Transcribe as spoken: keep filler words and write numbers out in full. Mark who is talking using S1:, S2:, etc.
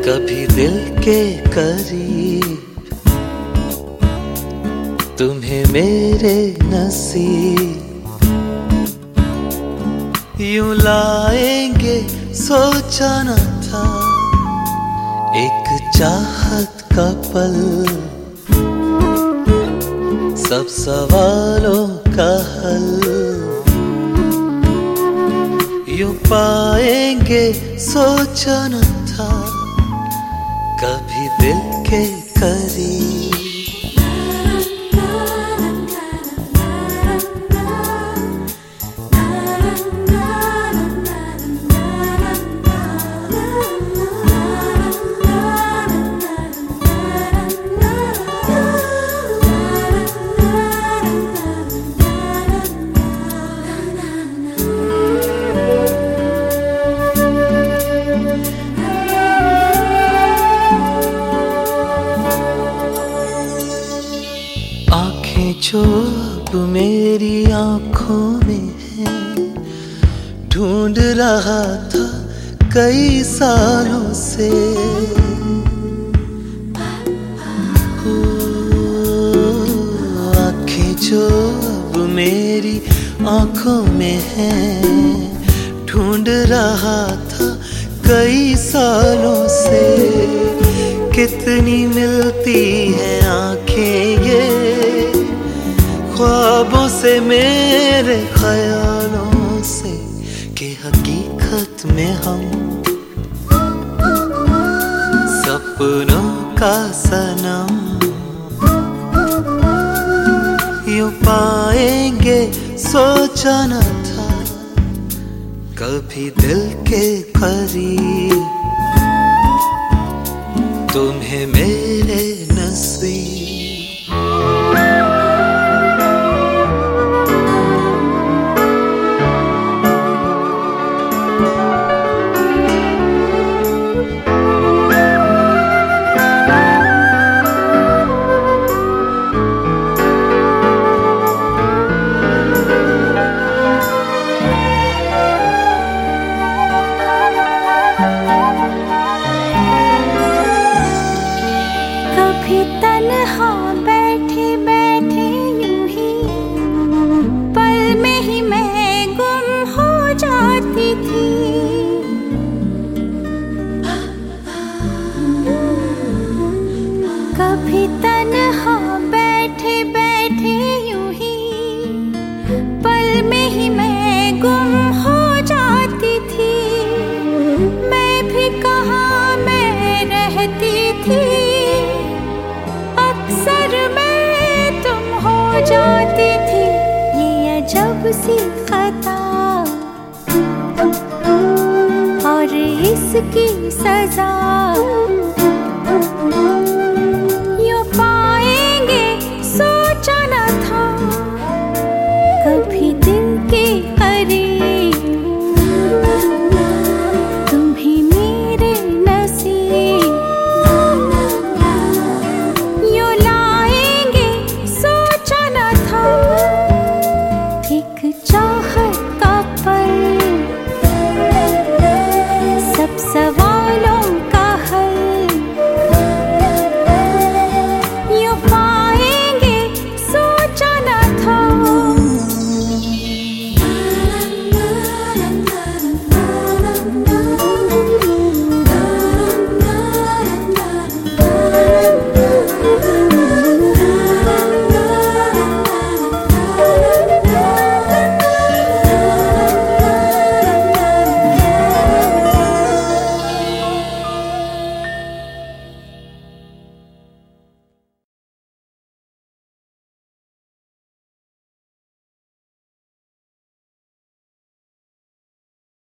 S1: कभी दिल के करीब तुम्हें मेरे नसीब यूं लाएंगे सोचा न था। एक चाहत का पल सब सवालों का हल यूं पाएंगे सोचा न था। कभी दिल के करीब जो अब मेरी आंखों में है, ढूंढ रहा था कई सालों से। ओ, आंखें जो अब मेरी आंखों में है, ढूंढ रहा था कई सालों से। कितनी मिलती हैं आंखें ये ख्वाबों से मेरे ख्यालों से, कि हकीकत में हम सपनों का सनम यूं पाएंगे सोचा न था। कभी दिल के करीब तुम्हें मेरे नसीब
S2: कभी तन्हा बैठे बैठे यूं ही पल में ही मैं गुम हो जाती थी। मैं भी कहाँ मैं रहती थी, अक्सर मैं तुम हो जाती थी। ये अजब सी खता और इसकी सजा